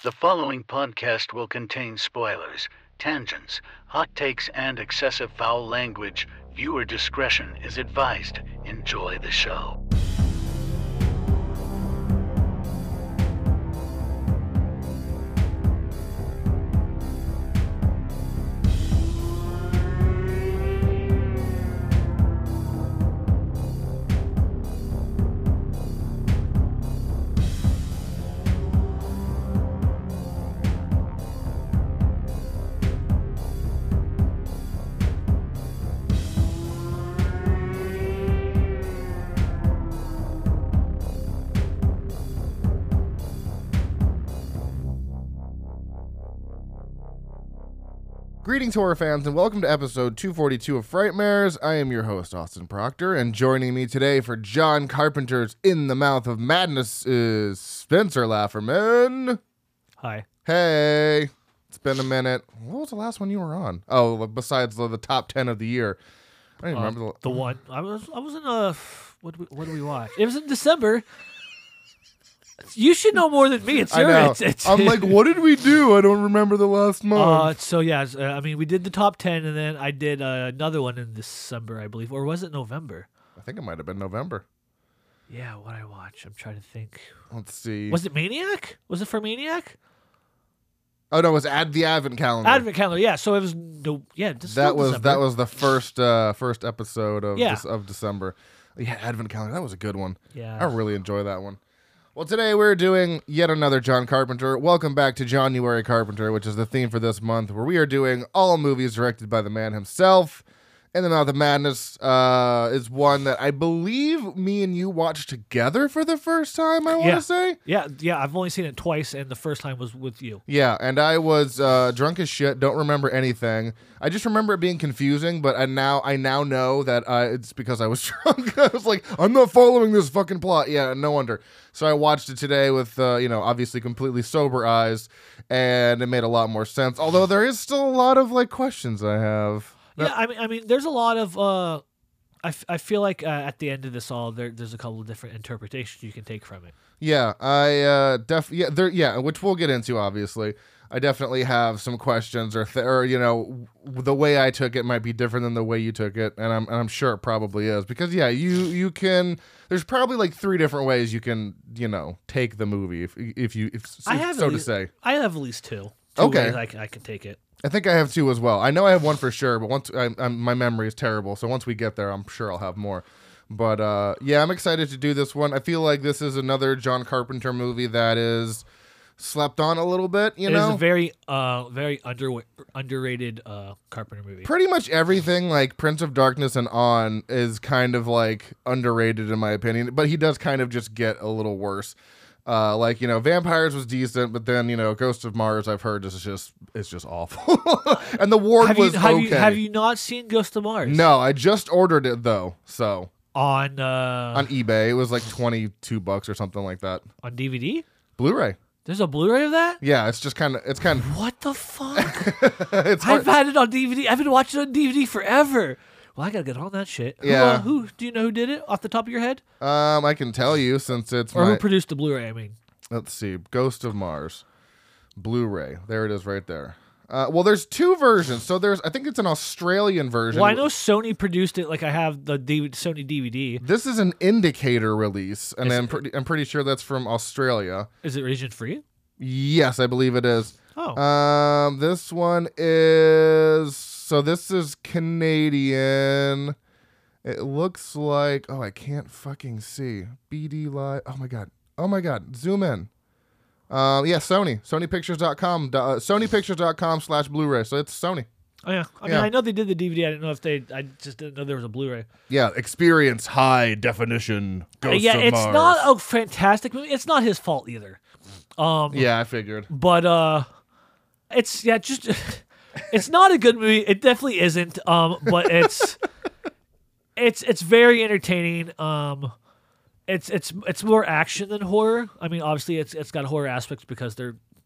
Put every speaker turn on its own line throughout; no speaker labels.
The following podcast will contain spoilers, tangents, hot takes, and excessive foul language. Viewer discretion is advised. Enjoy the show.
Greetings, horror fans, and welcome to episode 242 of Frightmares. I am your host, Austin Proctor, and joining me today for John Carpenter's In the Mouth of Madness is Spencer Lafferman.
Hi.
Hey. It's been a minute. What was the last one you were on? Oh, besides the top 10 of the year. I don't even remember
the one. I was in a... What did we watch? It was in December. You should know more than me. It's your.
I know. I'm like, what did we do? I don't remember the last month.
We did the top 10, and then I did another one in December, I believe, or was it November?
I think it might have been November.
Yeah, what I watched. I'm trying to think.
Let's see.
Was it Maniac? Was it for Maniac?
Oh no, it was the Advent Calendar.
Advent Calendar, yeah. So it was
that was the first episode of December. Yeah, Advent Calendar. That was a good one.
Yeah,
I really enjoy that one. Well, today we're doing yet another John Carpenter. Welcome back to January Carpenter, which is the theme for this month, where we are doing all movies directed by the man himself. In the Mouth of Madness is one that I believe me and you watched together for the first time, I want to say.
Yeah, I've only seen it twice, and the first time was with you.
Yeah, and I was drunk as shit, don't remember anything. I just remember it being confusing, but I now know that it's because I was drunk. I was like, I'm not following this fucking plot. Yeah, no wonder. So I watched it today with, obviously completely sober eyes, and it made a lot more sense. Although there is still a lot of questions I have.
Yeah, I mean, there's a lot of. I feel like at the end of this all, there's a couple of different interpretations you can take from it.
Yeah, which we'll get into. Obviously, I definitely have some questions, or the way I took it might be different than the way you took it, and I'm sure it probably is because you can. There's probably 3 different ways you can take the movie I have
at least two
okay
ways I can take it.
I think I have 2 as well. I know I have 1 for sure, but once my memory is terrible, so once we get there, I'm sure I'll have more. But I'm excited to do this one. I feel like this is another John Carpenter movie that is slept on a little bit. It is
a very underrated Carpenter movie.
Pretty much everything like Prince of Darkness and on is kind of underrated in my opinion, but he does kind of just get a little worse. Vampires was decent, but then Ghost of Mars I've heard it's just awful. And The Ward was okay.
Have you not seen Ghost of Mars?
No, I just ordered it though. So
on
eBay, it was $22 or something like that.
On DVD,
Blu-ray.
There's a Blu-ray of that?
Yeah, it's kind of.
What the fuck? I've had it on DVD. I've been watching it on DVD forever. Well, I gotta get on that shit.
Yeah.
Who do you know who did it off the top of your head?
I can tell you since it's
who produced the Blu-ray. I mean,
let's see, Ghost of Mars, Blu-ray. There it is, right there. Well, there's 2 versions. So I think it's an Australian version.
Well, I know Sony produced it. I have the Sony DVD.
This is an Indicator release, and I'm pretty sure that's from Australia.
Is it region free?
Yes, I believe it is.
Oh.
This one is. So this is Canadian. It looks like... Oh, I can't fucking see. BD Live. Oh, my God. Zoom in. Sony. SonyPictures.com. SonyPictures.com/Blu-ray. So it's Sony.
Oh, yeah. I mean, I know they did the DVD. I didn't know if I just didn't know there was a Blu-ray.
Yeah, experience high definition Ghost of Mars.
It's not a fantastic movie. It's not his fault either.
I figured.
But, it's not a good movie. It definitely isn't. But it's very entertaining. It's more action than horror. I mean, obviously it's got horror aspects because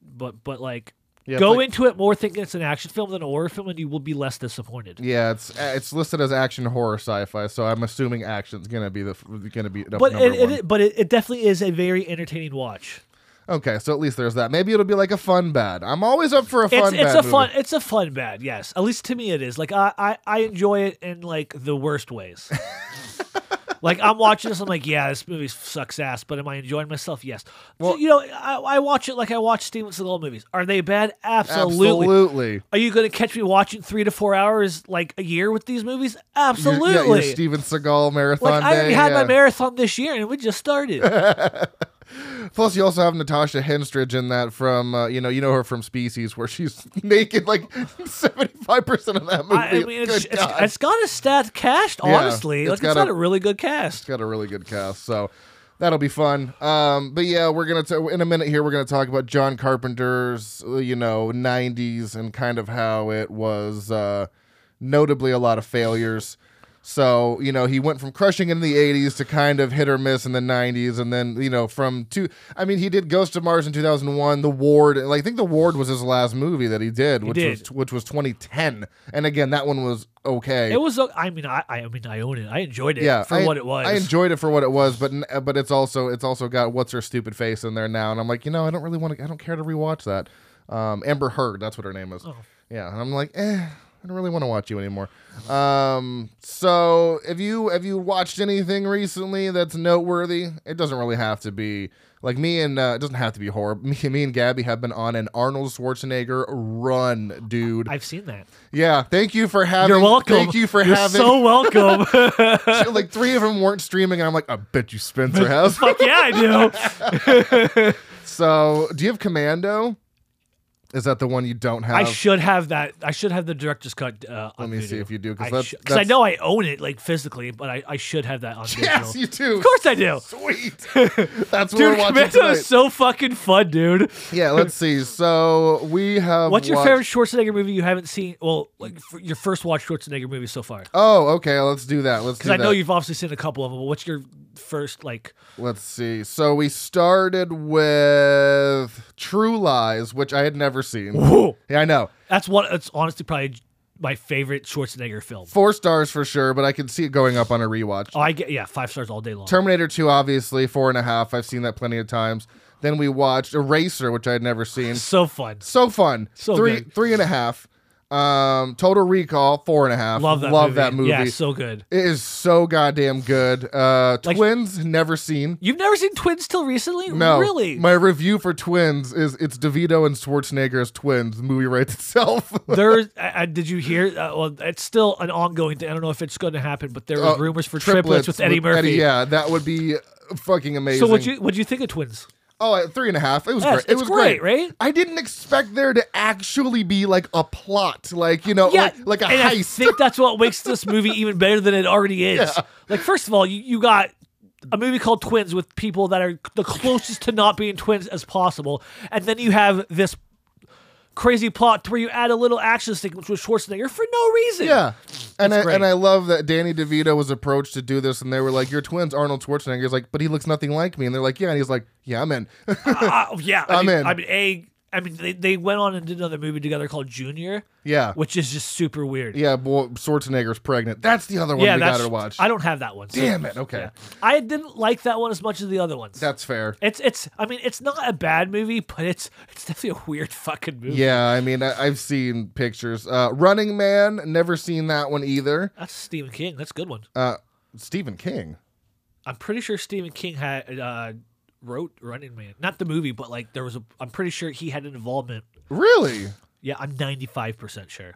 go into it more thinking it's an action film than a horror film, and you will be less disappointed.
Yeah, it's listed as action horror sci-fi, so I'm assuming action's gonna be
But it definitely is a very entertaining watch.
Okay, so at least there's that. Maybe it'll be like a fun bad. I'm always up for a fun bad.
It's a fun bad. Yes, at least to me it is. Like I enjoy it in like the worst ways. Like I'm watching this, I'm like, yeah, this movie sucks ass, but am I enjoying myself? Yes.
Well,
So, I watch it like I watch Steven Seagal movies. Are they bad? Absolutely.
Absolutely.
Are you going to catch me watching 3 to 4 hours like a year with these movies? Absolutely.
Your Steven Seagal marathon
like I already
day.
had my marathon this year, and we just started.
Plus, you also have Natasha Henstridge in that from, you know her from Species, where she's naked like 75% of that movie.
I mean, it's got a stat cast, honestly.
it's
Like,
got
it's got a really good cast.
It's got a really good cast, so that'll be fun. But yeah, we're gonna in a minute here. We're gonna talk about John Carpenter's, 90s and kind of how it was notably a lot of failures. So, he went from crushing in the 80s to kind of hit or miss in the 90s. And then, he did Ghost of Mars in 2001, The Ward. I think The Ward was his last movie that he did, which was 2010. And again, that one was okay.
It was, I own it. I enjoyed it for what it was.
I enjoyed it for what it was, but it's also got What's Her Stupid Face in there now. And I'm like, I don't care to rewatch that. Amber Heard, that's what her name is. Oh. Yeah. And I'm like, I don't really want to watch you anymore. So have you watched anything recently that's noteworthy? It doesn't really have to be like me and it doesn't have to be horror. Me and Gabby have been on an Arnold Schwarzenegger run, dude.
I've seen that.
Yeah, thank you for having.
You're welcome.
Thank you for
You're
having.
so welcome.
Like 3 of them weren't streaming, and I'm like, I bet you Spencer has.
Fuck yeah, I do.
So, do you have Commando? Is that the one you don't have?
I should have that. I should have the director's cut.
Let me see if you do,
because I know I own it like physically, but I should have that on digital.
Yes, you do.
Of course I do.
Sweet. That's what
dude,
we're watching
Commando
tonight.
is so fucking fun, dude.
Yeah, let's see. So we have.
What's your favorite Schwarzenegger movie you haven't seen? Well, like your first watch Schwarzenegger movie so far.
Oh, okay. Let's do that.
Because I know you've obviously seen a couple of them. But what's your first like?
Let's see. So we started with True Lies, which I had never seen.
Whoa.
Yeah, I know.
It's honestly probably my favorite Schwarzenegger film.
4 stars for sure, but I can see it going up on a rewatch.
Oh, 5 stars all day long.
Terminator 2, obviously, 4.5. I've seen that plenty of times. Then we watched Eraser, which I had never seen.
So fun.
So fun.
So
3.5. Total Recall, 4.5. Love that movie.
Yeah, so good.
It is so goddamn good. Twins, never seen.
You've never seen Twins till recently?
No.
Really?
My review for Twins is it's DeVito and Schwarzenegger as twins. The movie writes itself.
Did you hear? Well, it's still an ongoing thing. I don't know if it's going to happen, but there were rumors for triplets with Eddie Murphy.
Yeah, that would be fucking amazing.
So what'd you think of Twins?
Oh, 3.5. It was great.
It was great, right?
I didn't expect there to actually be like a plot, like like a
and
heist.
I think that's what makes this movie even better than it already is.
Yeah.
Like, first of all, you got a movie called Twins with people that are the closest to not being twins as possible, and then you have this crazy plot to where you add a little action sequence with Schwarzenegger for no reason.
Yeah. And I love that Danny DeVito was approached to do this, and they were like, "Your twin's Arnold Schwarzenegger." He's like, "But he looks nothing like me." And they're like, "Yeah." And he's like, "Yeah, I'm in."
Yeah,
I'm in.
I mean, they went on and did another movie together called Junior.
Yeah.
Which is just super weird.
Yeah, boy, Schwarzenegger's pregnant. That's the other one we got to watch.
I don't have that one. So,
damn it. Okay.
Yeah. I didn't like that one as much as the other ones.
That's fair.
It's not a bad movie, but it's definitely a weird fucking movie.
Yeah, I mean, I've seen pictures. Running Man, never seen that one either.
That's Stephen King. That's a good one.
Stephen King?
I'm pretty sure Stephen King had wrote Running Man. Not the movie, but like I'm pretty sure he had an involvement.
Really?
Yeah, I'm 95% sure.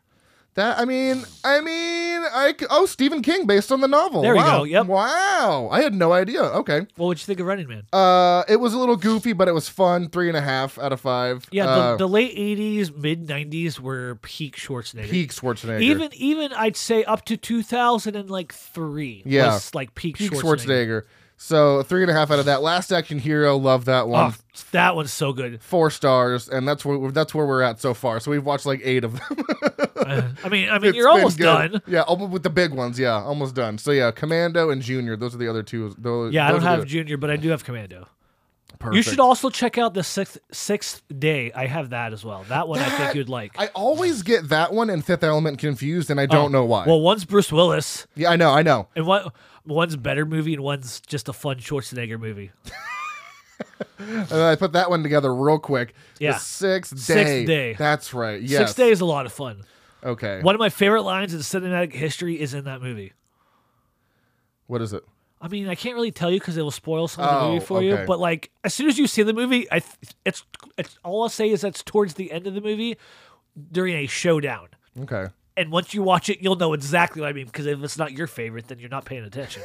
Stephen King based on the novel.
There we go. Yep.
Wow. I had no idea. Okay.
Well, what'd you think of Running Man?
It was a little goofy, but it was fun. 3.5 out of 5.
Yeah, the late 80s, mid 90s were peak Schwarzenegger. Even I'd say up to 2003 was like peak Schwarzenegger.
So 3.5 out of that. Last Action Hero, love that one.
Oh, that one's so good.
4 stars, and that's where we're at so far. So we've watched like 8 of them.
I mean, you're almost done.
Yeah, with the big ones. Yeah, almost done. So yeah, Commando and Junior. Those are the other two.
I don't have Junior, but I do have Commando.
Perfect.
You should also check out the Sixth Day. I have that as well. That one I think you'd like.
I always get that one and Fifth Element confused, and I don't know why.
Well, one's Bruce Willis.
Yeah, I know.
And one's a better movie, and one's just a fun Schwarzenegger movie.
And I put that one together real quick.
Yeah.
The Sixth Day.
Sixth Day.
That's right. Yes.
Sixth Day is a lot of fun.
Okay.
One of my favorite lines in cinematic history is in that movie.
What is it?
I mean, I can't really tell you because it will spoil some of the movie for
okay.
you. But like, as soon as you see the movie, it's all I'll say is that's towards the end of the movie during a showdown.
Okay.
And once you watch it, you'll know exactly what I mean. Because if it's not your favorite, then you're not paying attention.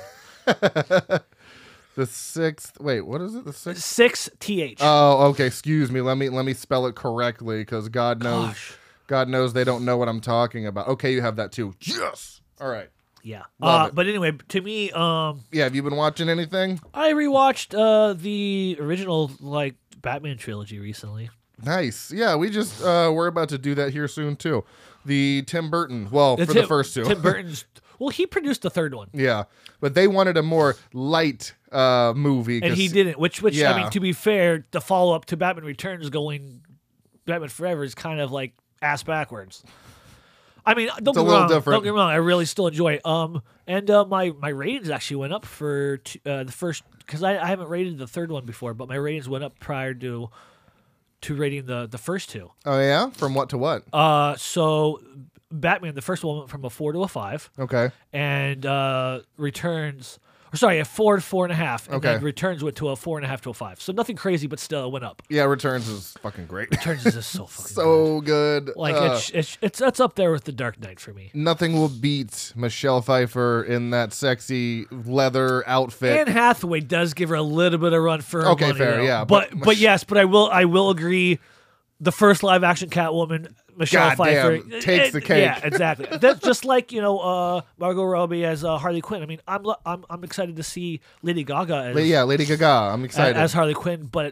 The Sixth. Wait, what is it? The Sixth.
6th.
Oh, okay. Excuse me. Let me spell it correctly because God knows they don't know what I'm talking about. Okay, you have that too. Yes. All right.
Yeah.
Love it.
But anyway, to me,
Yeah. Have you been watching anything?
I rewatched the original like Batman trilogy recently.
Nice. Yeah, we just we're about to do that here soon too. The Tim Burton. Well, for the first two.
Tim Burton's. Well, he produced the third one.
Yeah, but they wanted a more light movie,
And he didn't. Which
Yeah.
I mean, to be fair, the follow up to Batman Returns going Batman Forever is kind of like ass backwards. I mean, don't get me wrong.
different.
Don't get me wrong. I really still enjoy it. And my ratings actually went up for the first because I haven't rated the third one before, but my ratings went up prior to rating the first two.
Oh yeah, from what to what?
So Batman, the first one went from a 4 to a 5,
Okay.
and Returns. Or sorry, a 4 to 4.5, and
Okay.
then Returns went to a 4.5 to a 5. So nothing crazy, but still it went up.
Yeah, Returns is fucking great.
Returns is just so fucking good.
So good.
Like it's up there with the Dark Knight for me.
Nothing will beat Michelle Pfeiffer in that sexy leather outfit.
Anne Hathaway does give her a little bit of run for her
Okay,
money,
fair,
though.
yeah,
But
but
yes, but I will agree. The first live action Catwoman, Michelle Pfeiffer,
Goddamn, takes the cake.
Yeah, exactly. That's just like Margot Robbie as Harley Quinn. I mean, I'm excited to see Lady Gaga as
Lady Gaga. I'm excited.
as Harley Quinn, but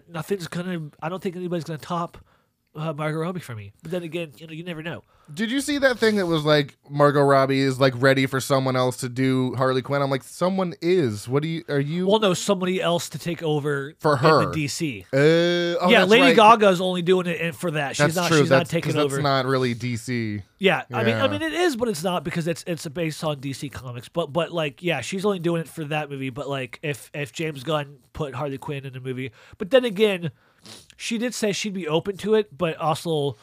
I don't think anybody's gonna top Margot Robbie for me. But then again, you never know.
Did you see that thing that was like Margot Robbie is like ready for someone else to do Harley Quinn? I'm like, someone is. Are you?
Well, no, somebody else to take over
For her.
in the DC.
Yeah,
Lady Gaga's only doing it for that. She's
That's
not.
true.
She's not taking over.
That's not really DC.
Yeah, I
Yeah.
mean, it is, but it's not because it's based on DC Comics. But like, yeah, she's only doing it for that movie. But like, if James Gunn put Harley Quinn in a movie, but then again, she did say she'd be open to it, but also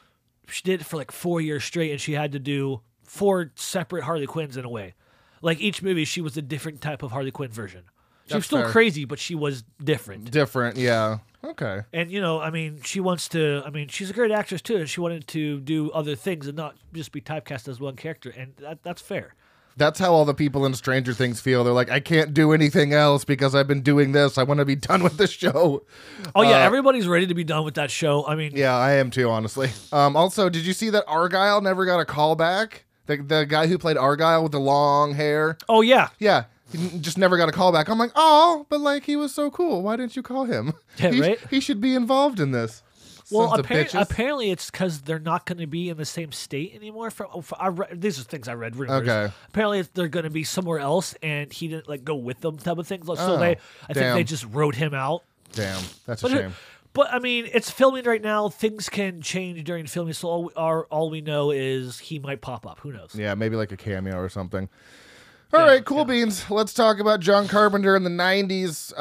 she did it for like 4 years straight, and she had to do 4 separate Harley Quinns in a way. Like each movie, she was a different type of Harley Quinn version. She was
That's
still
fair.
crazy, but she was different.
Different, yeah. Okay.
And I mean, she wants to. I mean, she's a great actress too, and she wanted to do other things and not just be typecast as one character, and that's fair.
That's how all the people in Stranger Things feel. They're like, I can't do anything else because I've been doing this. I want to be done with the show.
Oh yeah, everybody's ready to be done with that show. I mean,
Yeah, I am too, honestly. Also, did you see that Argyle never got a call back? The guy who played Argyle with the long hair?
oh yeah,
Yeah, he just never got a call back. I'm like, oh, but like he was so cool. Why didn't you call him?
Yeah, right?
He should be involved in this.
well,
Sons of bitches.
apparently it's because they're not going to be in the same state anymore. These are things I read. Rumors.
Okay.
Apparently they're going to be somewhere else, and he didn't like go with them, type of thing. So
Oh,
I think
damn.
they just wrote him out.
Damn, that's a
But
shame.
But I mean, it's filming right now. Things can change during filming, so all we know is he might pop up. Who knows?
Yeah, maybe like a cameo or something. All right, cool beans. Let's talk about John Carpenter in the 90s.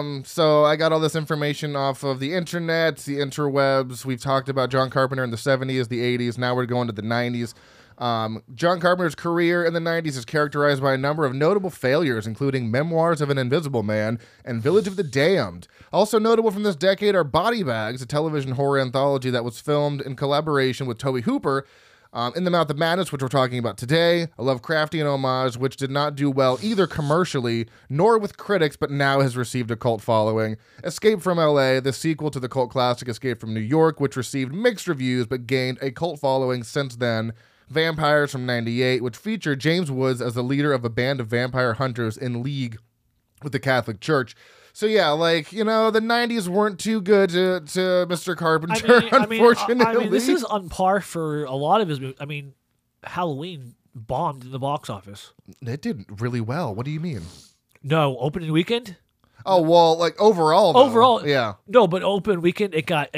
So I got all this information off of the internet, the interwebs. We've talked about John Carpenter in the 70s, the 80s. Now we're going to the 90s. John Carpenter's career in the 90s is characterized by a number of notable failures, including Memoirs of an Invisible Man and Village of the Damned. Also notable from this decade are Body Bags, a television horror anthology that was filmed in collaboration with Tobe Hooper. In the Mouth of Madness, which we're talking about today, a Lovecraftian homage, which did not do well either commercially nor with critics, but now has received a cult following. Escape from L.A., the sequel to the cult classic Escape from New York, which received mixed reviews but gained a cult following since then. Vampires from 98, which featured James Woods as the leader of a band of vampire hunters in league with the Catholic Church. So yeah, like, the 90s weren't too good to Mr. Carpenter, unfortunately.
I mean, this is on par for a lot of his movies. I mean, Halloween bombed in the box office.
It did really well. What do you mean?
No, opening weekend.
Oh, well, like overall, though.
Overall,
yeah.
No, but open weekend, it got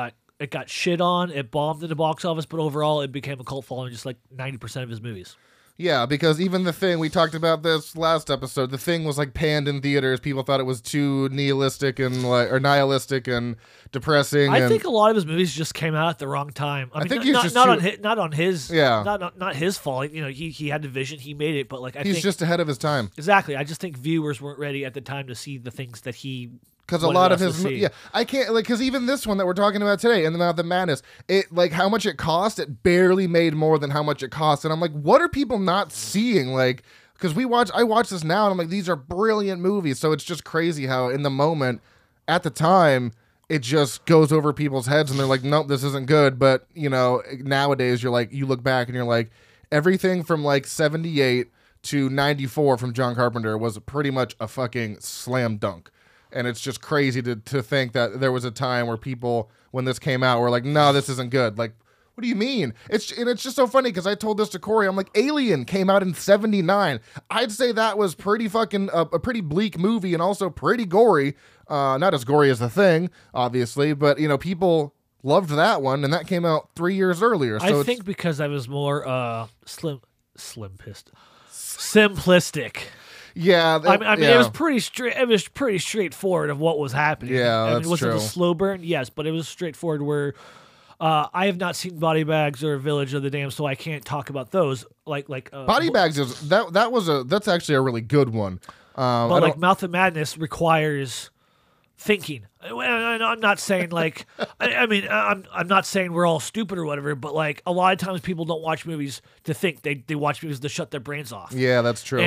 shit on. It bombed in the box office, but overall, it became a cult following, just like 90% of his movies.
Yeah, because even The Thing, we talked about this last episode. The Thing was like panned in theaters. People thought it was too nihilistic and nihilistic and depressing.
I think a lot of his movies just came out at the wrong time. I mean,
think he's
not,
just
not
too-
on his, not on his,
Yeah.
not his fault. You know, he had the vision, he made it, but like
He's
think
just ahead of his time.
exactly. I just think viewers weren't ready at the time to see the things that he.
Because a
wanted
lot of
us to
his,
see.
I can't, like, because even this one that we're talking about today, In the Mouth of Madness, it, like, how much it cost, it barely made more than how much it cost. And I'm like, what are people not seeing? Like, because I watch this now, and I'm like, these are brilliant movies. So it's just crazy how, in the moment, at the time, it just goes over people's heads, and they're like, nope, this isn't good. But, you know, nowadays, you're like, you look back, and you're like, everything from, like, 78 to 94 from John Carpenter was pretty much a fucking slam dunk. And it's just crazy to think that there was a time where people, when this came out, were like, no, this isn't good. Like, what do you mean? It's just so funny because I told this to Corey. I'm like, Alien came out in 79. I'd say that was pretty fucking a pretty bleak movie and also pretty gory. Not as gory as The Thing, obviously, but, you know, people loved that one, and that came out 3 years earlier. So
I think because I was more simplistic.
Yeah,
I mean, it was pretty straight. It was pretty straightforward of what was happening.
Yeah,
I mean,
that's
was it
true.
a slow burn? Yes, but it was straightforward. Where I have not seen Body Bags or Village of the Damned, so I can't talk about those.
Body Bags is that's actually a really good one.
But like Mouth of Madness requires thinking. I'm not saying like I'm not saying we're all stupid or whatever, but like a lot of times people don't watch movies to think. They watch movies to shut their brains off.
Yeah, that's true.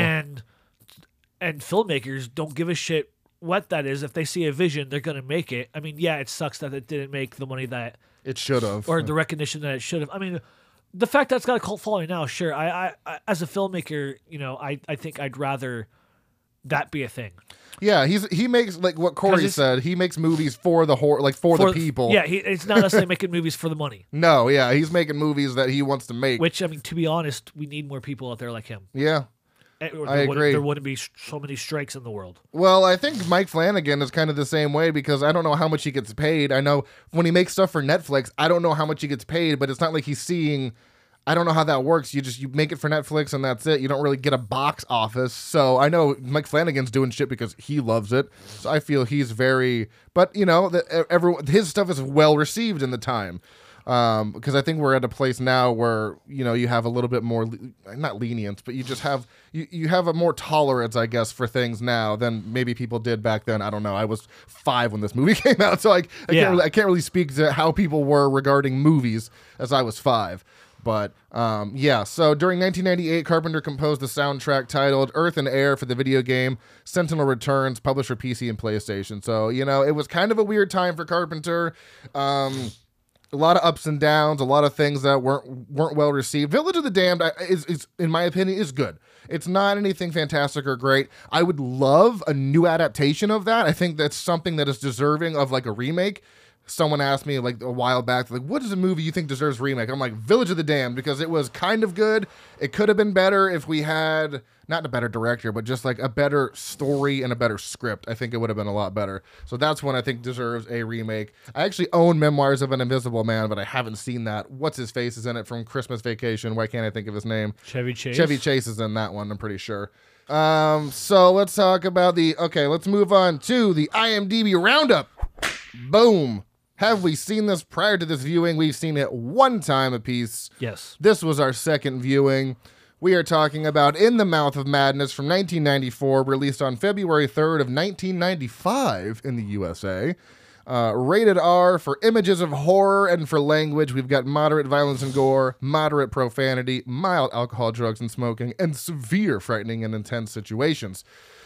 And filmmakers don't give a shit what that is. If they see a vision, they're gonna make it. I mean, yeah, it sucks that it didn't make the money that
it should have,
or the recognition that it should have. I mean, the fact that it's got a cult following now, sure. I as a filmmaker, you know, I think I'd rather that be a thing.
Yeah, he makes, like what Corey said, he makes movies for the the people.
Yeah, it's not necessarily making movies for the money.
No, yeah, he's making movies that he wants to make.
Which, I mean, to be honest, we need more people out there like him.
Yeah.
Or
I agree.
There wouldn't be so many strikes in the world.
Well, I think Mike Flanagan is kind of the same way because I don't know how much he gets paid. I know when he makes stuff for Netflix, I don't know how much he gets paid, but it's not like he's seeing... I don't know how that works. You make it for Netflix and that's it. You don't really get a box office. So I know Mike Flanagan's doing shit because he loves it. So I feel he's very... But, you know, his stuff is well received in the time. Because I think we're at a place now where, you know, you have a little bit more, not lenience, but you just have, you have a more tolerance, I guess, for things now than maybe people did back then. I don't know. I was 5 when this movie came out, so I can't really speak to how people were regarding movies as I was 5. But, yeah, so during 1998, Carpenter composed the soundtrack titled Earth and Air for the video game Sentinel Returns, published for PC and PlayStation. So, you know, it was kind of a weird time for Carpenter. A lot of ups and downs, a lot of things that weren't well received. Village of the Damned is in my opinion, is good. It's not anything fantastic or great. I would love a new adaptation of that. I think that's something that is deserving of like a remake. Someone asked me like a while back, like, what is a movie you think deserves a remake? I'm like, Village of the Damned, because it was kind of good. It could have been better if we had, not a better director, but just like a better story and a better script. I think it would have been a lot better. So that's one I think deserves a remake. I actually own Memoirs of an Invisible Man, but I haven't seen that. What's his face is in it from Christmas Vacation. Why can't I think of his name?
Chevy Chase.
Chevy Chase is in that one, I'm pretty sure. So let's talk about let's move on to the IMDb Roundup. Boom. Have we seen this prior to this viewing? We've seen it one time apiece.
Yes.
This was our second viewing. We are talking about In the Mouth of Madness from 1994, released on February 3rd of 1995 in the USA. Rated R for images of horror, and for language, we've got moderate violence and gore, moderate profanity, mild alcohol, drugs, and smoking, and severe frightening and intense situations.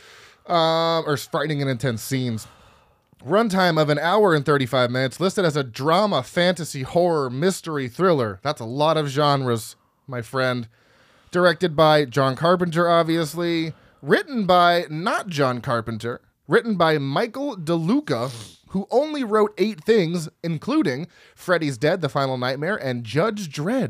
Or frightening and intense scenes. Runtime of 1 hour and 35 minutes, listed as a drama, fantasy, horror, mystery, thriller. That's a lot of genres, my friend. Directed by John Carpenter, obviously. Written by not John Carpenter. Written by Michael DeLuca, who only wrote 8 things, including Freddy's Dead, The Final Nightmare, and Judge Dredd.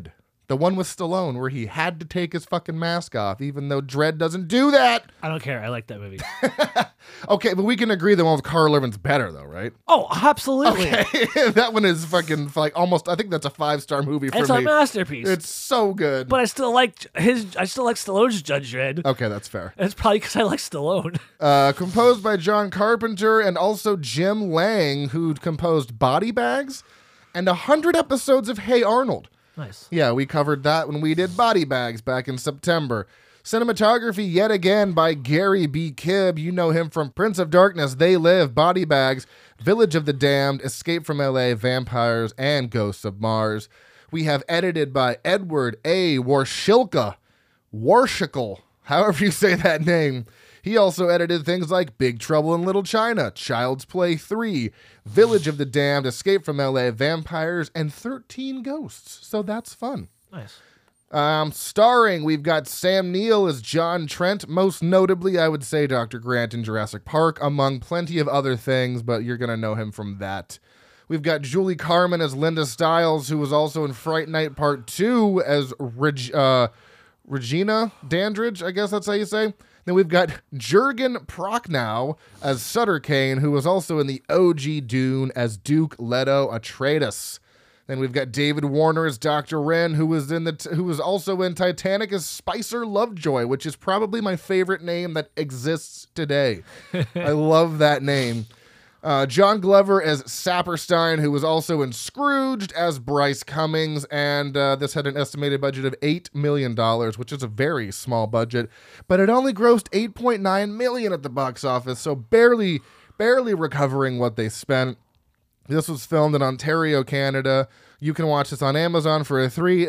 The one with Stallone where he had to take his fucking mask off, even though Dredd doesn't do that.
I don't care. I like that movie.
Okay, but we can agree the one with Carl Urban's better, though, right?
Oh, absolutely.
Okay. That one is fucking like almost. I think that's a 5-star movie for
It's
me.
a masterpiece.
It's so good.
But I still like Stallone's Judge Dredd.
Okay, that's fair.
And it's probably because I like Stallone.
Composed by John Carpenter and also Jim Lang, who composed Body Bags and 100 episodes of Hey Arnold.
Nice.
Yeah, we covered that when we did Body Bags back in September. Cinematography yet again by Gary B. Kibb. You know him from Prince of Darkness, They Live, Body Bags, Village of the Damned, Escape from L.A., Vampires, and Ghosts of Mars. We have edited by Edward A. Warshilka. Warshickle, however you say that name. He also edited things like Big Trouble in Little China, Child's Play 3, Village of the Damned, Escape from L.A., Vampires, and 13 Ghosts. So that's fun.
Nice.
Starring, we've got Sam Neill as John Trent, most notably, I would say Dr. Grant in Jurassic Park, among plenty of other things, but you're going to know him from that. We've got Julie Carmen as Linda Stiles, who was also in Fright Night Part 2 as Regina Dandridge, I guess that's how you say. Then we've got Jurgen Prochnow as Sutter Kane, who was also in the OG Dune as Duke Leto Atreides. Then we've got David Warner as Dr. Wren, who was also in Titanic as Spicer Lovejoy, which is probably my favorite name that exists today. I love that name. John Glover as Saperstein, who was also in Scrooged as Bryce Cummings, and this had an estimated budget of $8 million, which is a very small budget, but it only grossed $8.9 million at the box office, so barely recovering what they spent. This was filmed in Ontario, Canada. You can watch this on Amazon for a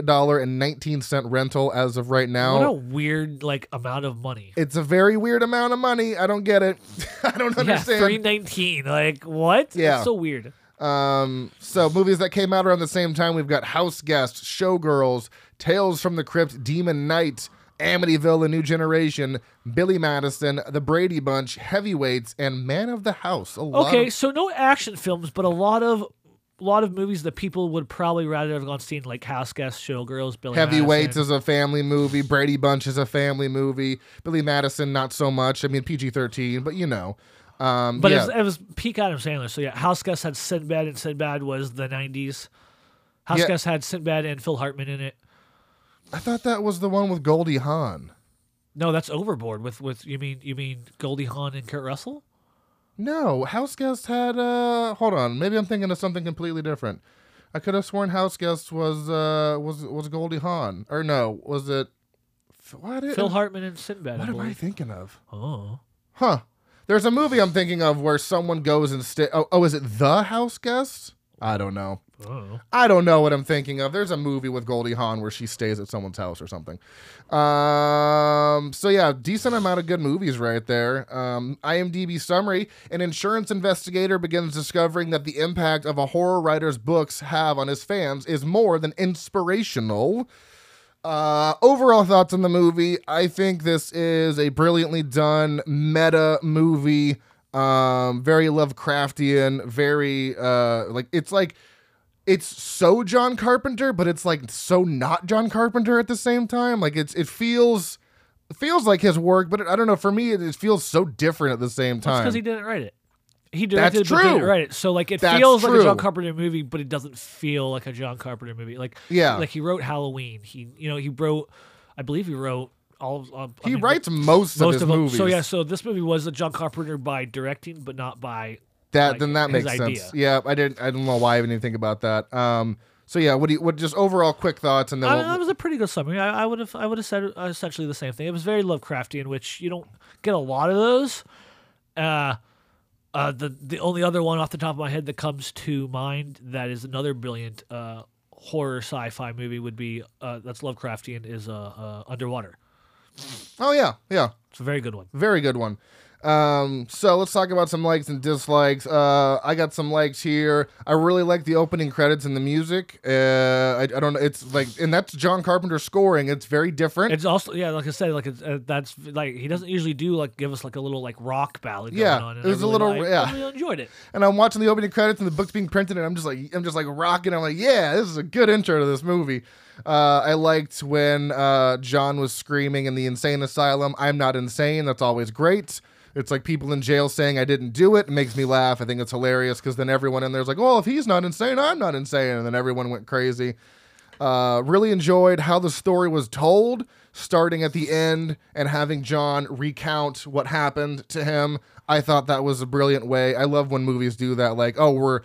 $3.19 rental as of right now.
What a weird amount of money.
It's a very weird amount of money. I don't get it. I don't understand.
$3.19. Like, what?
Yeah.
It's so weird.
So movies that came out around the same time, we've got House Guest, Showgirls, Tales from the Crypt, Demon Knight, Amityville: A New Generation, Billy Madison, The Brady Bunch, Heavyweights, and Man of the House.
So no action films, but a lot of movies that people would probably rather have gone seen, like House Guest, Showgirls, Billy
Heavyweights
Madison.
is a family movie. Brady Bunch is a family movie. Billy Madison, not so much. I mean, PG-13, but you know.
But it was peak Adam Sandler. So yeah, House Guest had Sinbad, and Sinbad was the 90s. House Guest had Sinbad and Phil Hartman in it.
I thought that was the one with Goldie Hawn.
No, that's Overboard. With you mean Goldie Hawn and Kurt Russell?
No, House Guest had hold on, maybe I'm thinking of something completely different. I could have sworn House Guest was Goldie Hawn. Or no, was it
Phil Hartman and Sinbad?
What am I thinking of?
Oh.
Huh. There's a movie I'm thinking of where someone goes and is it The House Guest? I don't know.
Oh.
I don't know what I'm thinking of. There's a movie with Goldie Hawn where she stays at someone's house or something. So yeah, decent amount of good movies right there. IMDb summary: an insurance investigator begins discovering that the impact of a horror writer's books have on his fans is more than inspirational. Overall thoughts on the movie: I think this is a brilliantly done meta movie. Very Lovecraftian, very it's so John Carpenter, but it's like so not John Carpenter at the same time. Like it feels like his work, but I don't know. For me, it feels so different at the same time.
That's because he didn't write it. He directed,
That's
but
true.
didn't write it. So like it
That's
feels like
true.
a John Carpenter movie, but it doesn't feel like a John Carpenter movie. Like he wrote Halloween. He wrote, I believe he wrote all of.
He writes most of his movies.
So yeah, so this movie was a John Carpenter by directing, but not by.
Then that
his
makes
idea.
sense. Yeah, I don't know why I even didn't think about that. So yeah, what just overall quick thoughts and then
that was a pretty good summary. I would have said essentially the same thing. It was very Lovecraftian, which you don't get a lot of those. The only other one off the top of my head that comes to mind that is another brilliant horror sci-fi movie would be that's Lovecraftian is Underwater.
Oh yeah.
It's a very good one.
Very good one. So let's talk about some likes and dislikes. I got some likes here. I really like the opening credits and the music. I don't know. It's like, and that's John Carpenter scoring. It's very different.
It's also, yeah, like I said, like that's like he doesn't usually do like give us like a little like rock ballad
Yeah,
going on.
it was a little, yeah.
I really enjoyed it.
And I'm watching the opening credits and the book's being printed, and I'm just like rocking. I'm like, yeah, this is a good intro to this movie. I liked when John was screaming in the insane asylum, "I'm not insane." That's always great. It's like people in jail saying I didn't do it. It makes me laugh. I think it's hilarious because then everyone in there's like, well, if he's not insane, I'm not insane. And then everyone went crazy. Really enjoyed how the story was told, starting at the end and having John recount what happened to him. I thought that was a brilliant way. I love when movies do that. Like, oh,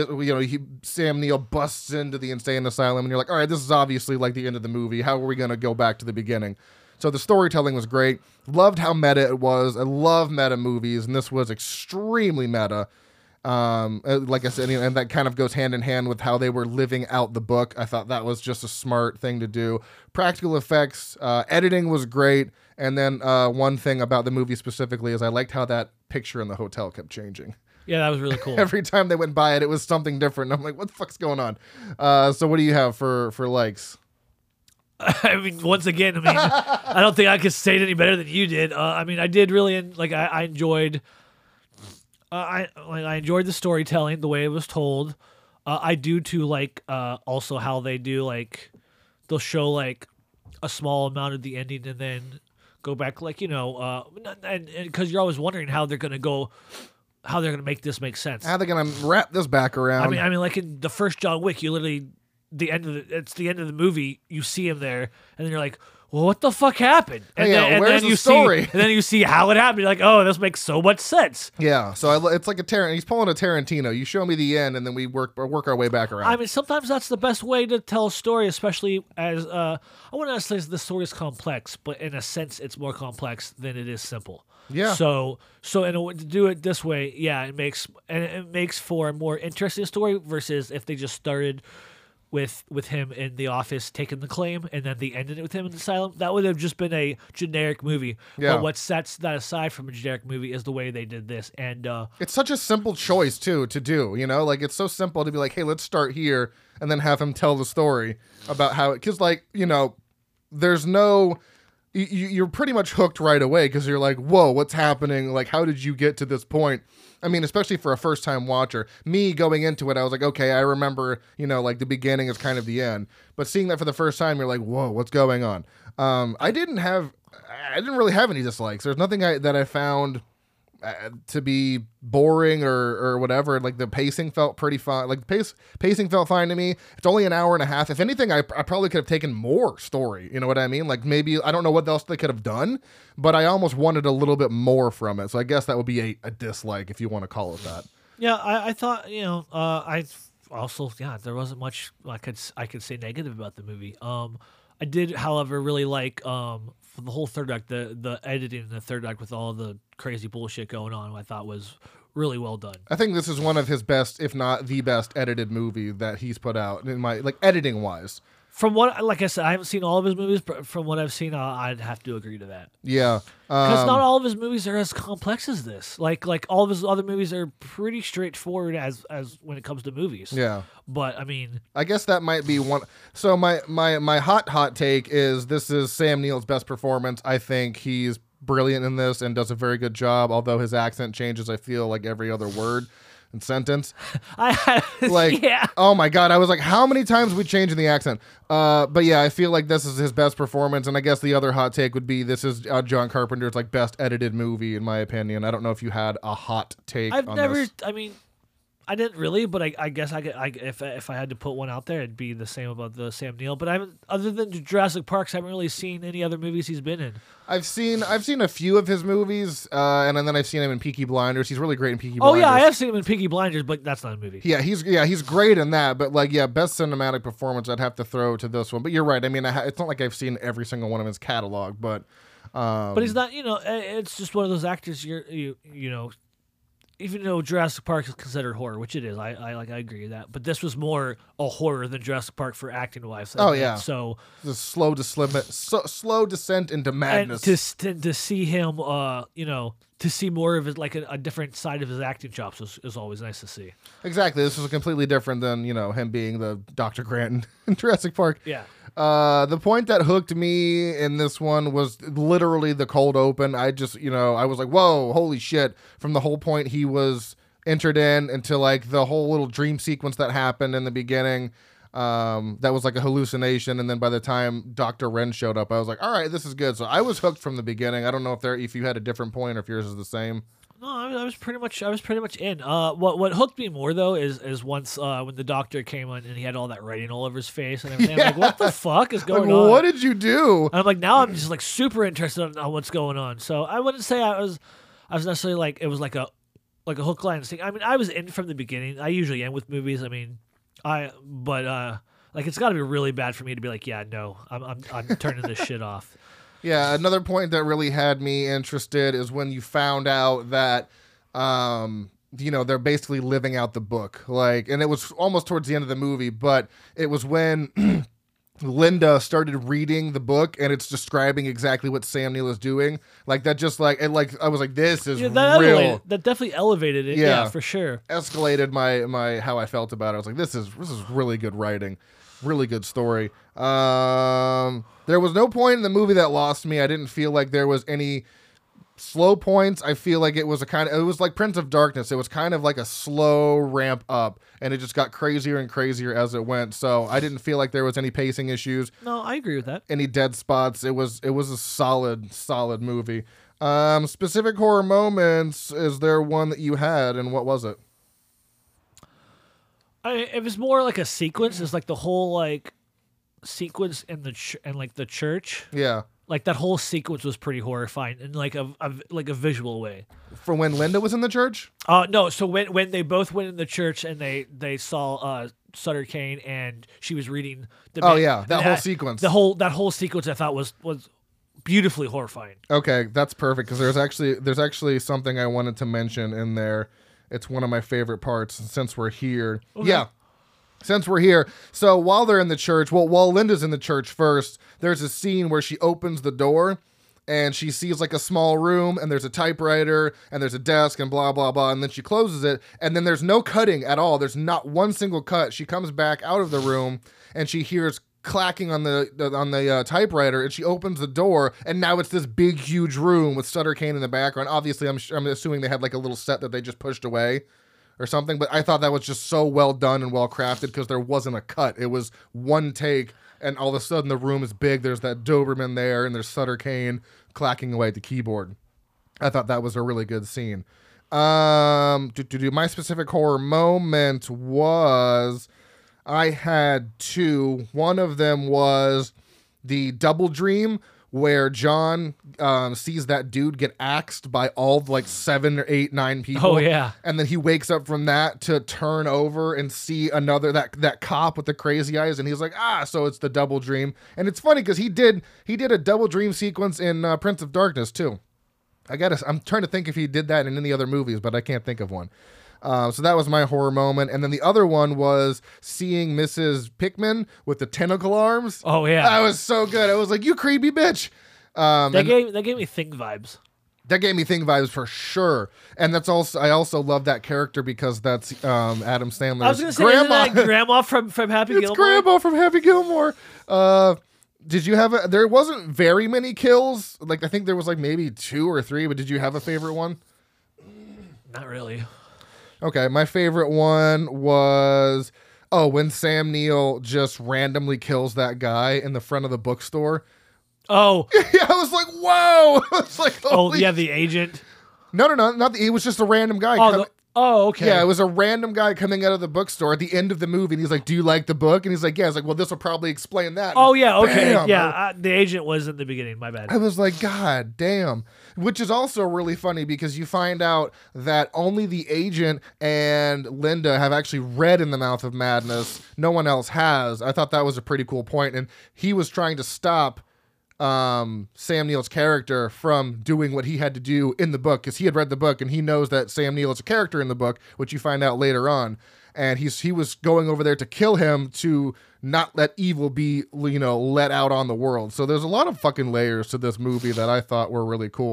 Sam Neill busts into the insane asylum and you're like, all right, this is obviously like the end of the movie. How are we going to go back to the beginning? So the storytelling was great. Loved how meta it was. I love meta movies, and this was extremely meta. Like I said, and that kind of goes hand in hand with how they were living out the book. I thought that was just a smart thing to do. Practical effects, editing was great. And then one thing about the movie specifically is I liked how that picture in the hotel kept changing.
Yeah, that was really cool.
Every time they went by it, it was something different. I'm like, what the fuck's going on? So what do you have for likes?
I mean, once again, I don't think I could say it any better than you did. I did really like. I enjoyed. I enjoyed the storytelling, the way it was told. I do too like also how they do like they'll show like a small amount of the ending and then go back like and because you're always wondering how they're gonna make this make sense.
How they're gonna wrap this back around?
I mean, like in the first John Wick, you literally. It's the end of the movie. You see him there, and then you're like, "Well, what the fuck happened?" And
where's the story?
And then you see how it happened. You're like, "Oh, this makes so much sense."
Yeah. So it's like he's pulling a Tarantino. You show me the end, and then we work our way back around.
I mean, sometimes that's the best way to tell a story, especially as I wouldn't say the story is complex, but in a sense, it's more complex than it is simple.
Yeah.
So to do it this way, yeah, it makes for a more interesting story versus if they just started with him in the office taking the claim and then they ended it with him in the asylum. That would have just been a generic movie.
Yeah.
But what sets that aside from a generic movie is the way they did this. And
it's such a simple choice too to do, like it's so simple to be like, hey, let's start here and then have him tell the story about how it, because there's no, you're pretty much hooked right away because you're like, whoa, what's happening? Like, how did you get to this point? I mean, especially for a first-time watcher. Me going into it, I was like, okay, I remember, like the beginning is kind of the end. But seeing that for the first time, you're like, whoa, what's going on? I didn't really have any dislikes. There's nothing that I found to be boring or whatever. Like the pacing felt pretty fine. Like pacing felt fine to me. It's only an hour and a half. If anything, I probably could have taken more story. You know what I mean? Like maybe, I don't know what else they could have done, but I almost wanted a little bit more from it. So I guess that would be a dislike if you want to call it that.
Yeah, I thought, I also, there wasn't much I could say negative about the movie. I did, however, really like for the whole third act, the editing in the third act with all the crazy bullshit going on. I thought was really well done. I
think this is one of his best, if not the best, edited movie that he's put out in my editing wise.
From what, like I said, I haven't seen all of his movies, but from what I've seen, I'd have to agree to that.
Yeah,
because not all of his movies are as complex as this. Like all of his other movies are pretty straightforward as when it comes to movies.
Yeah,
but I mean,
I guess that might be one. So my hot take is this is Sam Neill's best performance. I think he's brilliant in this and does a very good job. Although his accent changes, I feel like every other word and sentence.
Yeah.
Oh my god, I was like, how many times we changing the accent? But yeah, I feel like this is his best performance, and I guess the other hot take would be this is John Carpenter's best edited movie in my opinion. I don't know if you had a hot take.
I've
on
never.
This.
I mean, I didn't really, but I guess if I had to put one out there, it'd be the same about the Sam Neill. But I haven't, other than Jurassic Parks, I haven't really seen any other movies he's been in.
I've seen a few of his movies, and then I've seen him in Peaky Blinders. He's really great in Peaky Blinders.
Oh yeah, I have seen him in Peaky Blinders, but that's not a movie.
Yeah, he's great in that. But best cinematic performance, I'd have to throw to this one. But you're right. I mean, it's not like I've seen every single one of his catalog, but
he's not. It's just one of those actors. Even though Jurassic Park is considered horror, which it is, I agree with that. But this was more a horror than Jurassic Park for acting wise.
Oh yeah,
so
the slow descent into madness.
And to see him, to see more of it, like a different side of his acting chops is always nice to see.
Exactly. This was completely different than, him being the Dr. Grant in Jurassic Park.
Yeah.
The point that hooked me in this one was literally the cold open. I just, I was like, whoa, holy shit. From the whole point he was entered in until like the whole little dream sequence that happened in the beginning. That was like a hallucination. And then by the time Dr. Wren showed up, I was like, all right, this is good. So I was hooked from the beginning. I don't know if you had a different point or if yours is the same.
No, I was pretty much in. What hooked me more though is once when the doctor came on and he had all that writing all over his face and everything.
Yeah.
I'm like, what the fuck is going
Like,
on?
what did you do?
And I'm like, now I'm just like super interested on what's going on. So I wouldn't say I was necessarily like it was like a hook, line, and sinker. I mean, I was in from the beginning. I usually am with movies. I mean, like it's got to be really bad for me to be like, yeah, no, I'm turning this shit off.
Yeah, another point that really had me interested is when you found out that, they're basically living out the book. Like, and it was almost towards the end of the movie, but it was when Linda started reading the book and it's describing exactly what Sam Neill is doing. Like that, just like, I was like, this is real.
That definitely elevated it. Yeah, for sure.
Escalated my how I felt about it. I was like, this is really good writing. Really good story. There was no point in the movie that lost me. I didn't feel like there was any slow points. I feel like it was like Prince of Darkness. It was kind of like a slow ramp up, and it just got crazier and crazier as it went. So I didn't feel like there was any pacing issues.
No, I agree with that.
Any dead spots. It was a solid movie. Specific horror moments. Is there one that you had, and what was it?
It was more like a sequence. It's like the whole like sequence in the the church.
Yeah.
Like that whole sequence was pretty horrifying in like a visual way.
For when Linda was in the church?
No. So when they both went in the church and they saw Sutter Kane and she was reading.
That whole sequence.
That whole sequence I thought was beautifully horrifying.
Okay, that's perfect because there's actually something I wanted to mention in there. It's one of my favorite parts since we're here. Okay. Yeah. Since we're here. So while they're in the church, while Linda's in the church first, there's a scene where she opens the door and she sees like a small room and there's a typewriter and there's a desk and blah, blah, blah. And then she closes it and then there's no cutting at all. There's not one single cut. She comes back out of the room and she hears clacking on the typewriter and she opens the door and now it's this big, huge room with Sutter Kane in the background. Obviously, I'm assuming they had like a little set that they just pushed away or something, but I thought that was just so well done and well crafted because there wasn't a cut. It was one take, and all of a sudden the room is big. There's that Doberman there, and there's Sutter Kane clacking away at the keyboard. I thought that was a really good scene. My specific horror moment was I had two. One of them was the double dream where John sees that dude get axed by all like 7 or 8, 9 people.
Oh yeah.
And then he wakes up from that to turn over and see another that cop with the crazy eyes, and he's like, so it's the double dream. And it's funny because he did a double dream sequence in Prince of Darkness too. I'm trying to think if he did that in any other movies, but I can't think of one. So that was my horror moment. And then the other one was seeing Mrs. Pickman with the tentacle arms.
Oh, yeah.
That was so good. I was like, you creepy bitch.
That gave me Thing vibes.
That gave me Thing vibes for sure. And I also love that character because that's Adam Sandler's
I was going to say,
grandma.
isn't that grandma from Happy Gilmore?
It's grandma from Happy Gilmore. Did you have there wasn't very many kills. Like, I think there was like maybe 2 or 3, but did you have a favorite one?
Not really.
Okay, my favorite one was when Sam Neill just randomly kills that guy in the front of the bookstore.
Oh.
Yeah, I was like, whoa. I was like,
the agent.
No, not he was just a random guy.
Okay.
Yeah, it was a random guy coming out of the bookstore at the end of the movie, and he's like, do you like the book? And he's like, yeah. I was like, well, this will probably explain that.
Oh, yeah, okay.
Bam.
Yeah, the agent was in the beginning, my bad.
I was like, God damn. Which is also really funny because you find out that only the agent and Linda have actually read In the Mouth of Madness. No one else has. I thought that was a pretty cool point, and he was trying to stop Sam Neill's character from doing what he had to do in the book because he had read the book and he knows that Sam Neill is a character in the book, which you find out later on. And he was going over there to kill him to not let evil be, let out on the world. So there's a lot of fucking layers to this movie that I thought were really cool.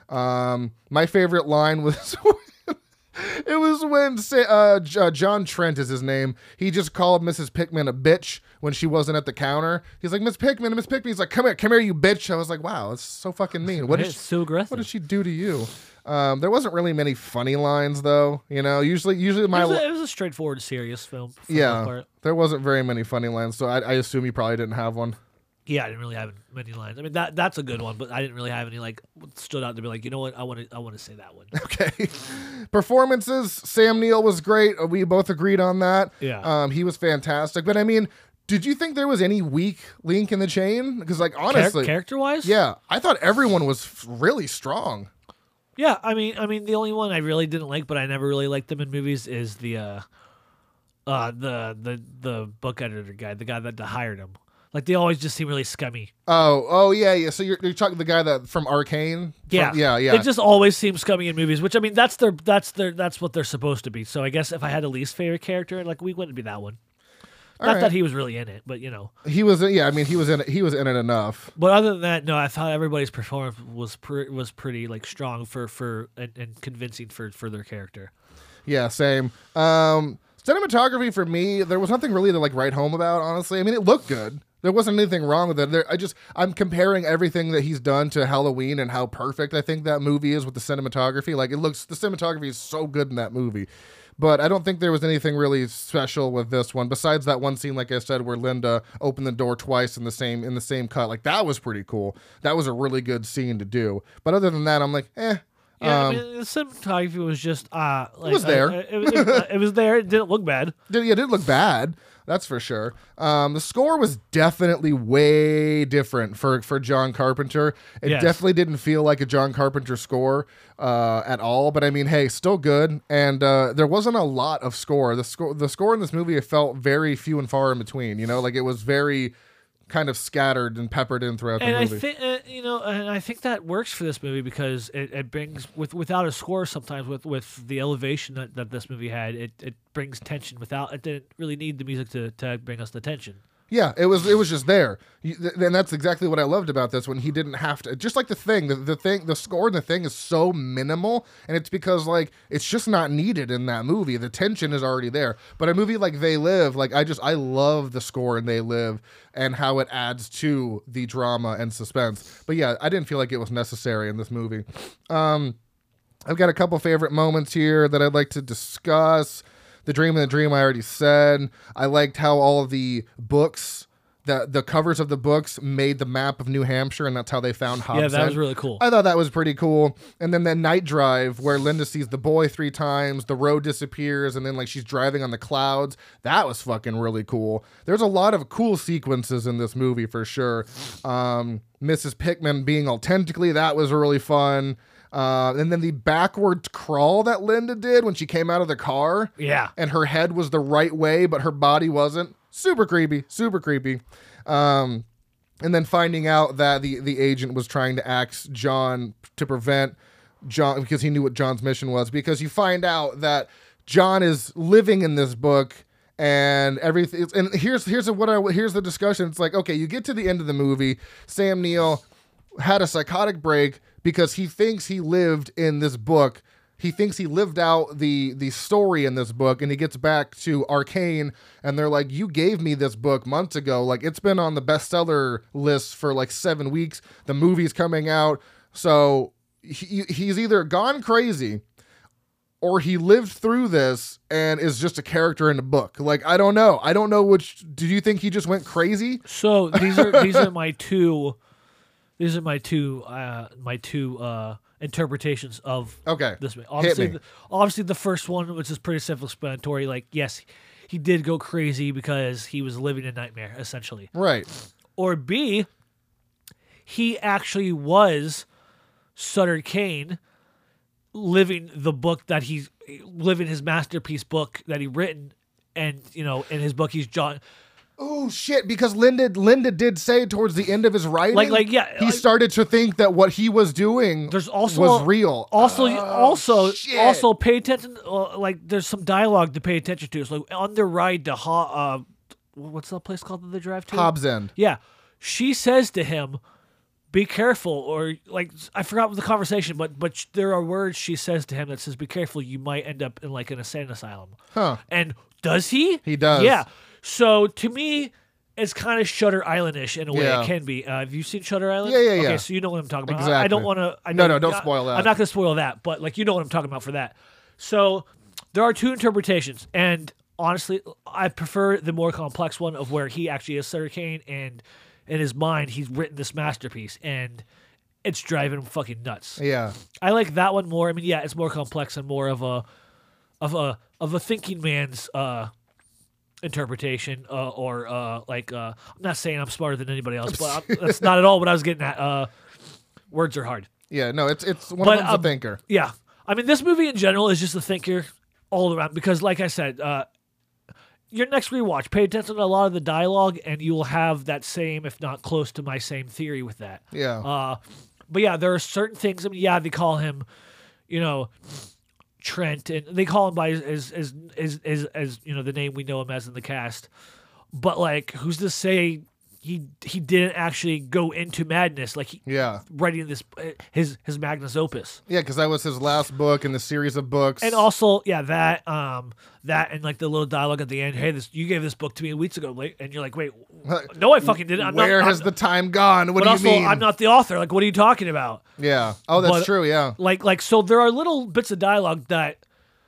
My favorite line was it was when John Trent is his name. He just called Mrs. Pickman a bitch when she wasn't at the counter. He's like, Miss Pickman. He's like, come here, you bitch. I was like, wow, that's so fucking mean.
It's so aggressive.
What did she do to you? There wasn't really many funny lines though. You know, usually
it was a straightforward, serious film. For the most part.
There wasn't very many funny lines, so I assume you probably didn't have one.
Yeah, I didn't really have many lines. I mean, that's a good one, but I didn't really have any like stood out to be like, you know what, I want to say that one.
Okay. Performances. Sam Neill was great. We both agreed on that.
Yeah.
He was fantastic. But I mean, did you think there was any weak link in the chain? Because like honestly,
character-wise,
yeah, I thought everyone was really strong.
Yeah, I mean, the only one I really didn't like, but I never really liked them in movies, is the book editor guy, the guy that hired him. Like, they always just seem really scummy.
Oh, yeah. So you're talking the guy that from Arcane?
Yeah.
Yeah.
It just always seems scummy in movies, which I mean, that's what they're supposed to be. So I guess if I had a least favorite character, like, we wouldn't be that one. Not that he was really in it, but you know.
He was in it enough.
But other than that, no, I thought everybody's performance was pretty like strong and convincing for their character.
Yeah, same. Cinematography for me, there was nothing really to like write home about, honestly. I mean, it looked good. There wasn't anything wrong with it. I'm comparing everything that he's done to Halloween and how perfect I think that movie is with the cinematography. Like, the cinematography is so good in that movie. But I don't think there was anything really special with this one, besides that one scene, like I said, where Linda opened the door twice in the same cut. Like, that was pretty cool. That was a really good scene to do. But other than that, I'm like, eh.
Yeah, I mean, the cinematography was just like,
it was there.
It was there. It didn't look bad.
It didn't look bad. That's for sure. The score was definitely way different for John Carpenter. It definitely didn't feel like a John Carpenter score at all. But I mean, hey, still good. And there wasn't a lot of score. The score in this movie, it felt very few and far in between. You know, like it was very kind of scattered and peppered in throughout the movie.
And I think that works for this movie because it brings without a score sometimes with the elevation that this movie had, it brings tension without it didn't really need the music to bring us the tension.
Yeah, it was just there, and that's exactly what I loved about this one. He didn't have to, just like the thing, the score in the thing is so minimal, and it's because like it's just not needed in that movie. The tension is already there. But a movie like They Live, like I love the score in They Live and how it adds to the drama and suspense. But yeah, I didn't feel like it was necessary in this movie. I've got a couple favorite moments here that I'd like to discuss. The Dream and the Dream, I already said. I liked how all of the books, the covers of the books made the map of New Hampshire, and that's how they found Hobbs.
Yeah, that was really cool.
I thought that was pretty cool. And then that night drive where Linda sees the boy 3 times, the road disappears, and then like she's driving on the clouds. That was fucking really cool. There's a lot of cool sequences in this movie for sure. Mrs. Pickman being authentically, that was really fun. And then the backwards crawl that Linda did when she came out of the car.
Yeah.
And her head was the right way, but her body wasn't. Super creepy. And then finding out that the agent was trying to axe John to prevent John, because he knew what John's mission was. Because you find out that John is living in this book and everything. And here's the discussion. It's like, okay, you get to the end of the movie. Sam Neill had a psychotic break because he thinks he lived in this book. He thinks he lived out the story in this book, and he gets back to Arcane, and they're like, you gave me this book months ago. Like, it's been on the bestseller list for like 7 weeks. The movie's coming out. So he's either gone crazy or he lived through this and is just a character in the book. Like, I don't know. I don't know which. Do you think he just went crazy?
So these are my two... These are my two interpretations of this movie. Obviously, the first one, which is pretty self-explanatory. Like, yes, he did go crazy because he was living a nightmare, essentially.
Right.
Or B, he actually was Sutter Kane, living his masterpiece book that he written, and in his book he's John.
Oh shit! Because Linda did say towards the end of his writing, he started to think that what he was doing was real.
Also, pay attention. There's some dialogue to pay attention to. So on their ride to what's that place called that they drive to?
Hobbs End.
Yeah, she says to him, be careful, or like I forgot the conversation, but there are words she says to him that says, "Be careful, you might end up in like an insane asylum."
Huh.
And does he?
He does.
Yeah. So to me, it's kind of Shutter Island-ish in a way
Yeah.
it can be. Have you seen Shutter Island?
Yeah.
Okay, so you know what I'm talking about.
Exactly.
I don't want to.
No, don't spoil that.
I'm not going to spoil that, but like you know what I'm talking about for that. So there are two interpretations, and honestly, I prefer the more complex one of where he actually is Sutter Kane, and in his mind, he's written this masterpiece, and it's driving him fucking nuts.
Yeah.
I like that one more. I mean, yeah, it's more complex and more of a thinking man's interpretation, I'm not saying I'm smarter than anybody else, but that's not at all what I was getting at. Words are hard.
Yeah. No, it's one of them's a thinker.
Yeah, I mean, this movie in general is just a thinker all around because, like I said, your next rewatch, pay attention to a lot of the dialogue, and you will have that same, if not close to my same theory with that.
Yeah.
But yeah, there are certain things. I mean, yeah, they call him, Trent, and they call him by his the name we know him as in the cast. But like, who's to say he didn't actually go into madness like writing this his magnus opus?
Yeah, because that was his last book in the series of books.
And also, yeah, that and like the little dialogue at the end. Hey, you gave this book to me weeks ago, and you're like, wait, no, I fucking didn't.
Where has the time gone? What do you mean?
I'm not the author. Like, what are you talking about?
Yeah. Oh, that's true. Yeah.
Like, so there are little bits of dialogue that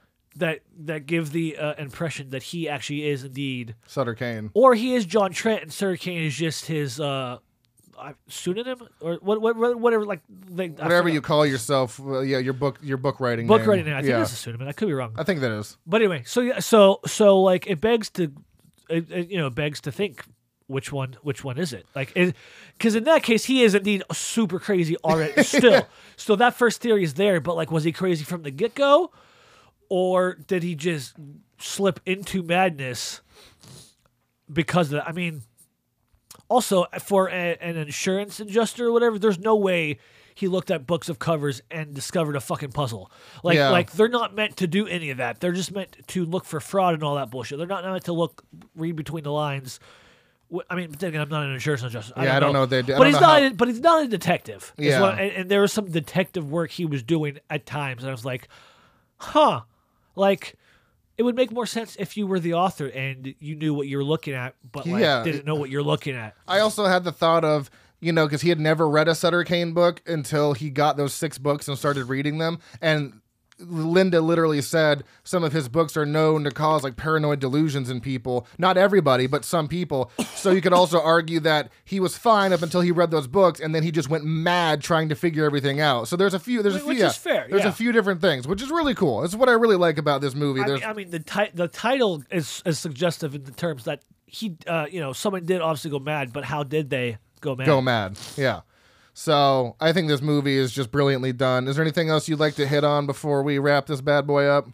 give the impression that he actually is indeed
Sutter Kane,
or he is John Trent, and Sutter Kane is just his pseudonym or whatever. Like
whatever you call yourself. Your book writing.
Book
name.
writing name. I think that's a pseudonym. I could be wrong.
I think that is.
But anyway, so like it begs to, begs to think which one is it? Like, because in that case he is indeed super crazy already still. So that first theory is there, but like, was he crazy from the get go? Or did he just slip into madness because of that? I mean, also for an insurance adjuster or whatever, there's no way he looked at books of covers and discovered a fucking puzzle. Like they're not meant to do any of that. They're just meant to look for fraud and all that bullshit. They're not meant to read between the lines. I mean, but then again, I'm not an insurance adjuster.
I don't know what they do.
But he's not a detective.
Yeah.
And there was some detective work he was doing at times, and I was like, huh. Like, it would make more sense if you were the author and you knew what you were looking at, but didn't know what you're looking at.
I also had the thought of, because he had never read a Sutter Kane book until he got those 6 books and started reading them. And Linda literally said some of his books are known to cause like paranoid delusions in people. Not everybody, but some people. So you could also argue that he was fine up until he read those books, and then he just went mad trying to figure everything out. So there's a few,
which is fair.
There's a few different things, which is really cool. It's what I really like about this movie.
I mean, the title is suggestive in the terms that he, someone did obviously go mad, but how did they go mad?
Go mad, yeah. So I think this movie is just brilliantly done. Is there anything else you'd like to hit on before we wrap this bad boy up?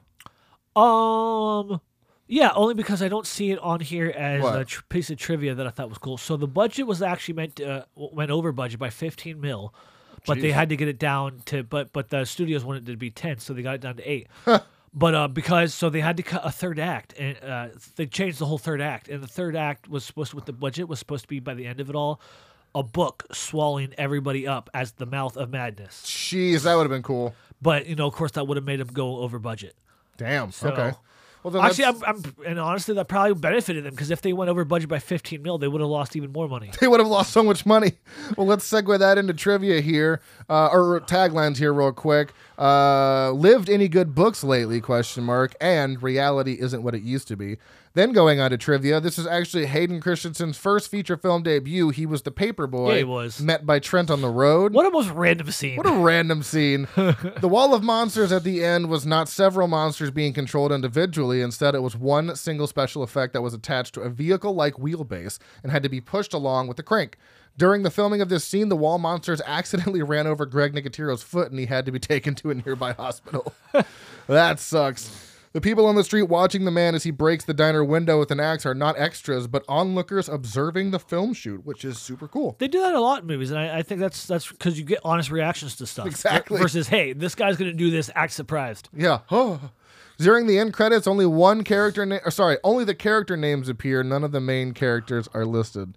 Yeah, only because I don't see it on here as
What?
a piece of trivia that I thought was cool. So the budget was actually went over budget by 15 mil, but they had to get it down to but the studios wanted it to be 10, so they got it down to 8. But because they had to cut a third act, and they changed the whole third act, and the third act was with the budget was supposed to be by the end of it all, a book swallowing everybody up as the mouth of madness.
Jeez, that would have been cool.
But of course, that would have made him go over budget.
Damn.
So,
okay. Well, then
actually, and honestly, that probably benefited them because if they went over budget by 15 mil, they would have lost even more money.
They would have lost so much money. Well, let's segue that into trivia here, or taglines here real quick. Lived any good books lately, ? And reality isn't what it used to be. Then going on to trivia, this is actually Hayden Christensen's first feature film debut. He was the paper boy.
Yeah, he was.
Met by Trent on the road.
What a most random scene.
What a random scene. The wall of monsters at the end was not several monsters being controlled individually. Instead, it was one single special effect that was attached to a vehicle-like wheelbase and had to be pushed along with the crank. During the filming of this scene, the wall monsters accidentally ran over Greg Nicotiro's foot and he had to be taken to a nearby hospital. That sucks. The people on the street watching the man as he breaks the diner window with an axe are not extras, but onlookers observing the film shoot, which is super cool.
They do that a lot in movies, and I think that's because you get honest reactions to stuff.
Exactly.
Versus, hey, this guy's going to do this, act surprised.
Yeah. During the end credits, only the character names appear. None of the main characters are listed.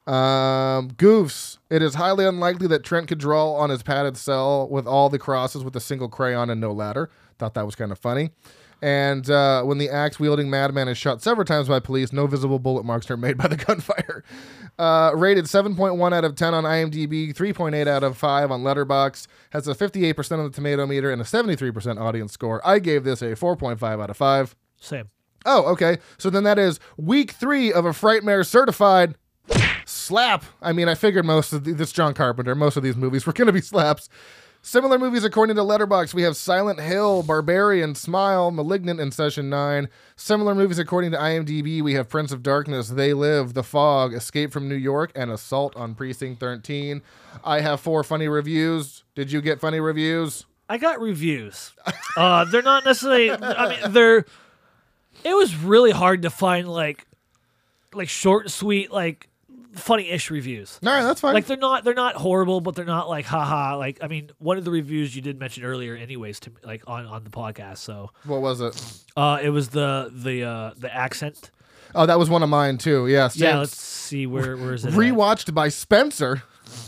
Goofs. It is highly unlikely that Trent could draw on his padded cell with all the crosses with a single crayon and no ladder. Thought that was kind of funny. And when the axe-wielding madman is shot several times by police, no visible bullet marks are made by the gunfire. Rated 7.1 out of 10 on IMDb, 3.8 out of 5 on Letterboxd, has a 58% on the tomato meter and a 73% audience score. I gave this a 4.5 out of 5.
Same.
Oh, okay. So then that is week 3 of a Frightmare certified slap. I mean, I figured most of this John Carpenter, most of these movies were going to be slaps. Similar movies according to Letterboxd, we have Silent Hill, Barbarian, Smile, Malignant in Session 9. Similar movies according to IMDb, we have Prince of Darkness, They Live, The Fog, Escape from New York, and Assault on Precinct 13. I have 4 funny reviews. Did you get funny reviews?
I got reviews. They're not necessarily. I mean, they're. It was really hard to find like short and sweet funny-ish reviews.
All right, that's fine.
Like they're not horrible, but they're not like haha. Like I mean, one of the reviews you did mention earlier, anyways, to like on the podcast. So
what was it?
It was the accent.
Oh, that was one of mine too. Yeah.
Yeah. Let's see where is it?
Rewatched by Spencer.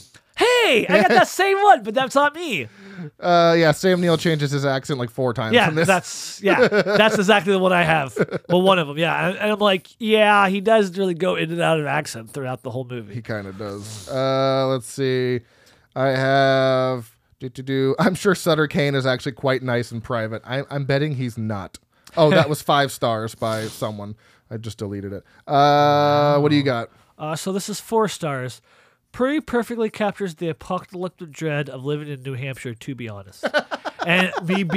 Hey, I got that same one, but that's not me.
Yeah, Sam Neill changes his accent like 4 times.
Yeah,
in this.
that's exactly the one I have. Well, one of them, yeah. And I'm like, yeah, he does really go in and out of accent throughout the whole movie.
He kind of does. Let's see. I have. I'm sure Sutter Kane is actually quite nice in private. I'm betting he's not. Oh, that was 5 stars by someone. I just deleted it. What do you got?
So this is 4 stars. Pretty perfectly captures the apocalyptic dread of living in New Hampshire, to be honest. And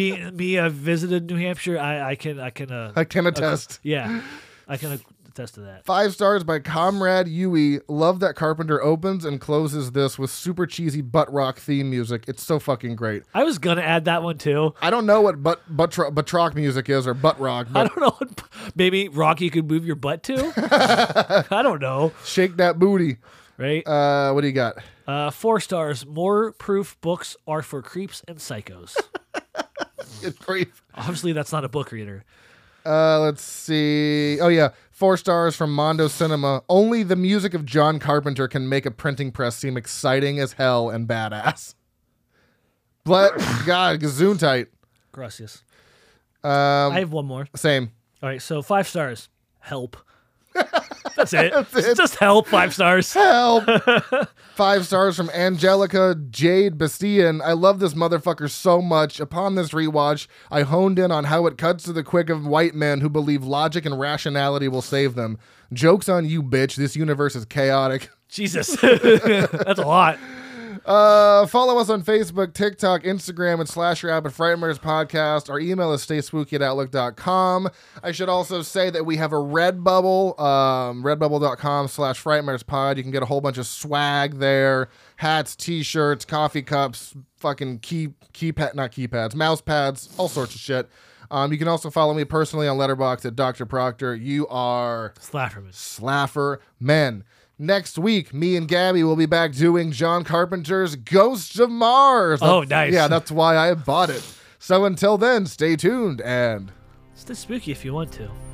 me visited New Hampshire, I can
attest.
Yeah, I can attest to that.
5 stars by Comrade Yui. Love that Carpenter opens and closes this with super cheesy butt rock theme music. It's so fucking great.
I was gonna add that one too.
I don't know what butt rock music is or butt rock. But
I don't know what maybe rock you could move your butt to. I don't know.
Shake that booty.
Right.
What do you got?
4 stars. More proof books are for creeps and psychos.
Good grief.
Obviously, that's not a book reader.
Let's see. Oh, yeah. 4 stars from Mondo Cinema. Only the music of John Carpenter can make a printing press seem exciting as hell and badass. God, gazoon tight.
Gracias. I have one more.
Same.
All right, so 5 stars. Help. That's it. Just help. 5 stars.
Help. 5 stars from Angelica Jade Bastian. I love this motherfucker so much. Upon this rewatch, I honed in on how it cuts to the quick of white men who believe logic and rationality will save them. Joke's on you, bitch. This universe is chaotic.
Jesus. That's a lot.
Follow us on Facebook, TikTok, Instagram, and /Rapid Frightmares Podcast. Our email is stayspooky@outlook.com. I should also say that we have a Redbubble, redbubble.com/FrightmaresPod. You can get a whole bunch of swag there. Hats, t-shirts, coffee cups, fucking mouse pads, all sorts of shit. You can also follow me personally on Letterboxd at Dr. Proctor. You are Slafferman. Next week, me and Gabby will be back doing John Carpenter's Ghosts of Mars.
Oh, nice.
Yeah, that's why I bought it. So until then, stay tuned and
stay spooky if you want to.